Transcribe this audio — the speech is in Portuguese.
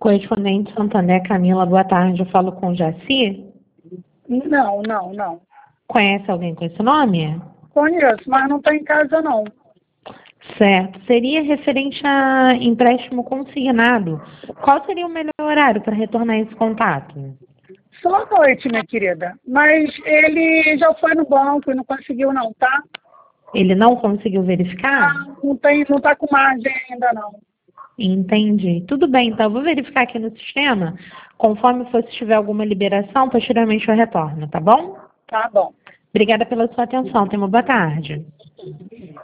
Correspondente Santander, Camila, boa tarde. Eu falo com o Jaci. Não. Conhece alguém com esse nome? Conheço, mas não está em casa, não. Certo. Seria referente a empréstimo consignado. Qual seria o melhor horário para retornar esse contato? Só à noite, minha querida. Mas ele já foi no banco e não conseguiu, não, tá? Ele não conseguiu verificar? Não tá com margem ainda, não. Entendi. Tudo bem, então eu vou verificar aqui no sistema. Conforme for, se tiver alguma liberação, posteriormente eu retorno, tá bom? Tá bom. Obrigada pela sua atenção. Tenha uma boa tarde.